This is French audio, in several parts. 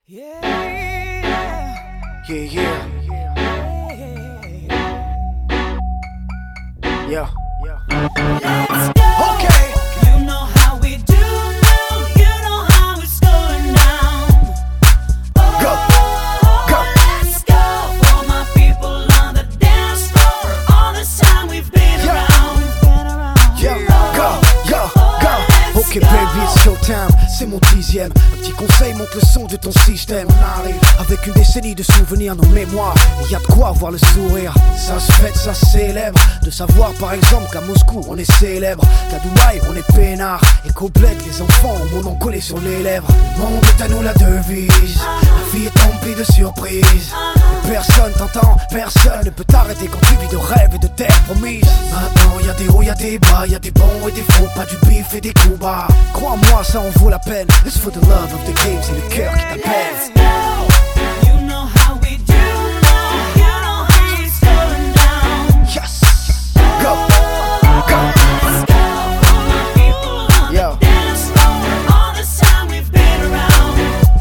Yeah, yeah. Let's go. Okay. You know how we do now. You know how it's going down. Oh, Go. let's go. For my people on the dance floor. All this time we've been Yeah. around. Go. Ok baby, it's showtime, c'est mon 10e. Un petit conseil, monte le son de ton système. On arrive avec une décennie de souvenirs, nos mémoires. Et y a de quoi avoir le sourire. Ça se fête, ça se célèbre. De savoir par exemple qu'à Moscou on est célèbre, qu'à Dubaï on est peinard, et qu'au bled les enfants ont mon nom collé sur les lèvres. Le monde est à nous la devise. La vie est emplie de surprises. Et personne t'entend, personne ne peut t'arrêter quand tu vis de rêves et de terres promises. Maintenant y a des hauts, y a des bas, y a des bons et des faux, pas du bif et des coups bas. Crois-moi, ça en vaut la peine. It's for the love of the game, c'est le cœur qui Let's t'appelle. go. You know how we do now. You know how it's going down. Yes. Go. Let's go. For my people on Yo. the dance floor. All this time we've been around.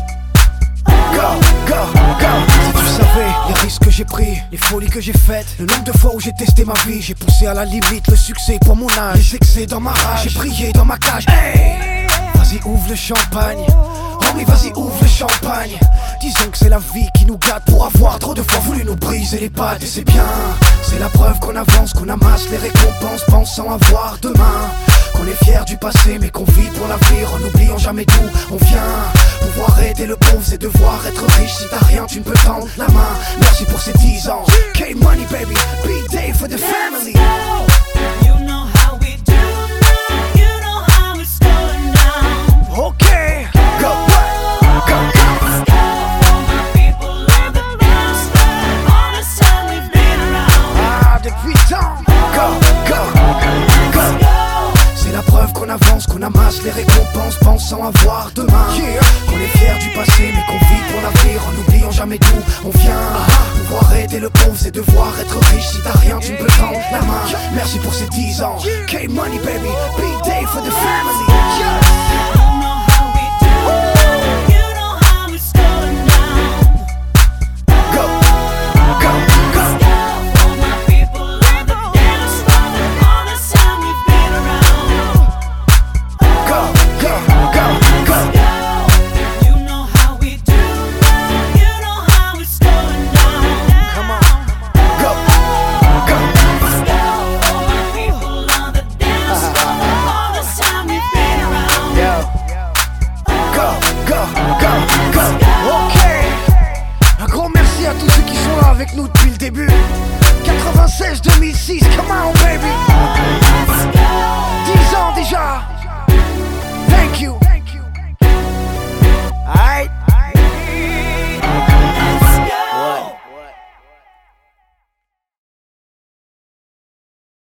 Go. Si tu savais les risques que j'ai pris, les folies que j'ai faites, le nombre de fois où j'ai testé ma vie, j'ai poussé à la limite le succès pour mon âge, les excès dans ma rage, j'ai prié dans ma cage. Hey, vas-y ouvre le champagne. Homie, vas-y ouvre le champagne. Disons que c'est la vie qui nous gâte pour avoir trop de fois voulu nous briser les pattes. Et c'est bien, c'est la preuve qu'on avance, qu'on amasse les récompenses pensant avoir demain. Qu'on est fier du passé mais qu'on vit pour l'avenir en n'oubliant jamais d'où on vient. Pouvoir aider le pauvre c'est devoir être riche. Si t'as rien tu ne peux tendre la main. Merci pour ces 10 ans. K-Money baby, B-Day for the family. You know how we do now. You know how it's going down. Okay, go. Let's go. For my people on the dance floor. All this time we've been around. Ah, depuis tant. Go. Let's go. C'est la preuve qu'on avance, qu'on amasse les récompenses pensant avoir demain. Qu'on est fier du passé mais qu'on vit pour l'avenir en n'oubliant jamais d'où on vient. Pouvoir aider le pauvre c'est devoir être riche. Si t'as rien tu ne peux tendre la main. Merci pour ces 10 ans. K-Money baby, B-Day for the family. You know how we do now. You know how it's going down. Go. Let's go. For my people on the dance floor. All this time we've been around. Go. You know how we do now. You know how it's going down. Come on. Go. Let's go. For my people on the dance floor. All this time we've been around. Go. Ok. Un grand merci à tous ceux qui sont là avec nous depuis le début. 96-2006, come on baby.